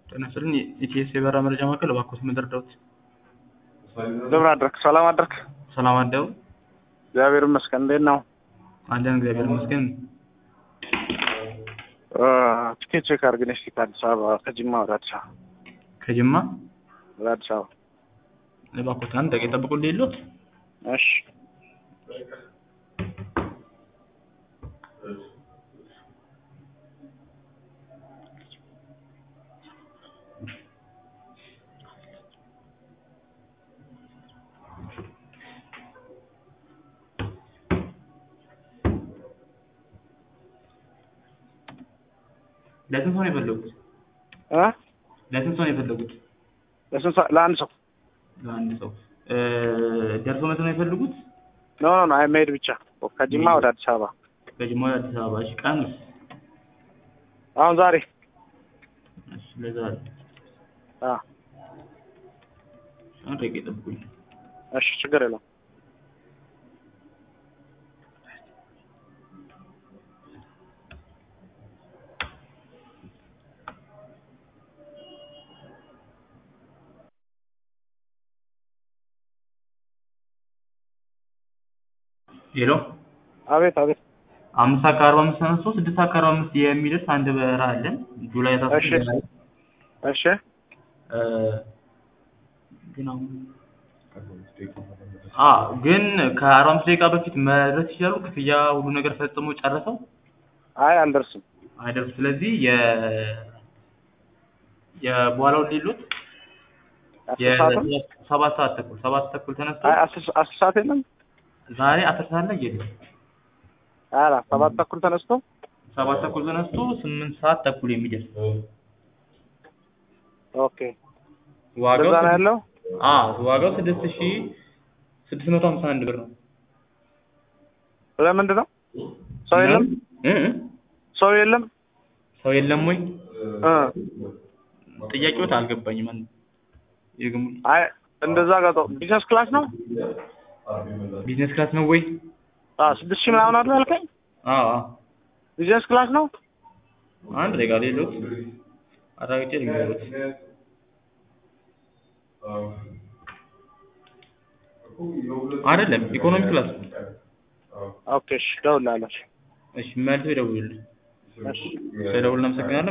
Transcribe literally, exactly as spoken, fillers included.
ጤና ይስጥልኝ ኢቲኤስ የበረራ መረጃ ማዕከል እባክዎት ምን ልርዳዎት? እንደምን አደርክ? ሰላም አደርክ? ሰላም አደሩ? እግዚአብሔር ይመስገን። እንዴት ነው? አለን እግዚአብሔር ይመስገን። አ ትኬት ቼክ አድርገን እስኪ ከአዲስ አበባ ከጅማ ወደ አዲስ አበባ ከጅማ ወደ አዲስ አበባ እባክዎት አንድ ደቂቃ ይጠብቁልኝ የለዎት? እሺ ለስንት ሰው ነው የፈለጉት? አ ለስንት ሰው ነው የፈለጉት? ለስንት ሰው? ለአንድ ሰው ለአንድ ሰው እ ደርሶ መልስ ነው የፈለጉት? ኖ ኖ ኖ አይ መሄድ ብቻ ከጅማ ወደ አዲስ አበባ ከጅማ ወደ አዲስ አበባ። እሺ ቀኑስ? አሁን ዛሬ እሺ ለዛሬ አ አንድ ደቂቃ ይጠብቁኝ። እሺ ችግር የለውም። ሄሎ አቤት አቤት። አምስት ሰዓት ከአርባ አምስት ተነስቶ ስድስት ሰዓት ከአርባ አምስት የሚደርስ አንድ በረራ አለን ጁላይ አስራ እሺ ሶስት እሺ እ ግን አሁን አ ግን ከአርባ አምስት ደቂቃ በፊት መድረስ ይችላሉ? ክፍያ ሁሉ ነገር ፈጽሞ ጨርሰው? አይ አልደርስም። አይደርስም። ስለዚህ የ የበኋላውን ሊሉት የሰባት ሰዓት ተኩል ሰባት ተኩል ተነስቶ አይ አስር አስር ሰዓት የለም? ዛሬ አስር ሰዓት ላይ የለም። አላ ሰባት ተኩል ተነስቶ ሰባት ተኩል ተነስቶ ስምንት ሰዓት ተኩል የሚደርስ ኦኬ። ዋጋው በዛ ነው ያለው? አዎ ዋጋው ስድስት ሺህ ስድስት መቶ ሃምሳ አንድ ብር ነው። ለምንድን ነው? ሰው የለም? እ ሰው የለም? ሰው የለም ወይ? እ ጥያቄዎት አልገባኝም። አንተ ይገሙ አይ እንደዛ ጋር ቢዝነስ ክላስ ነው? ቢዝነስ ክላስ ነው ወይ? አዎ ስድስት ሺህ ምናምን አይደል ያልከኝ? አዎ አዎ ቢዝነስ ክላስ ነው? አንድ ደቂቃ ሌሎት አራግጬ ልንገሩት። አይደለም ኢኮኖሚ ክላስ ነው። ኦኬ እሺ እደውልልሃለሁ። እሺ መልሰው ይደውሉልኝ። እሺ ስለደውል እናመሰግናለን።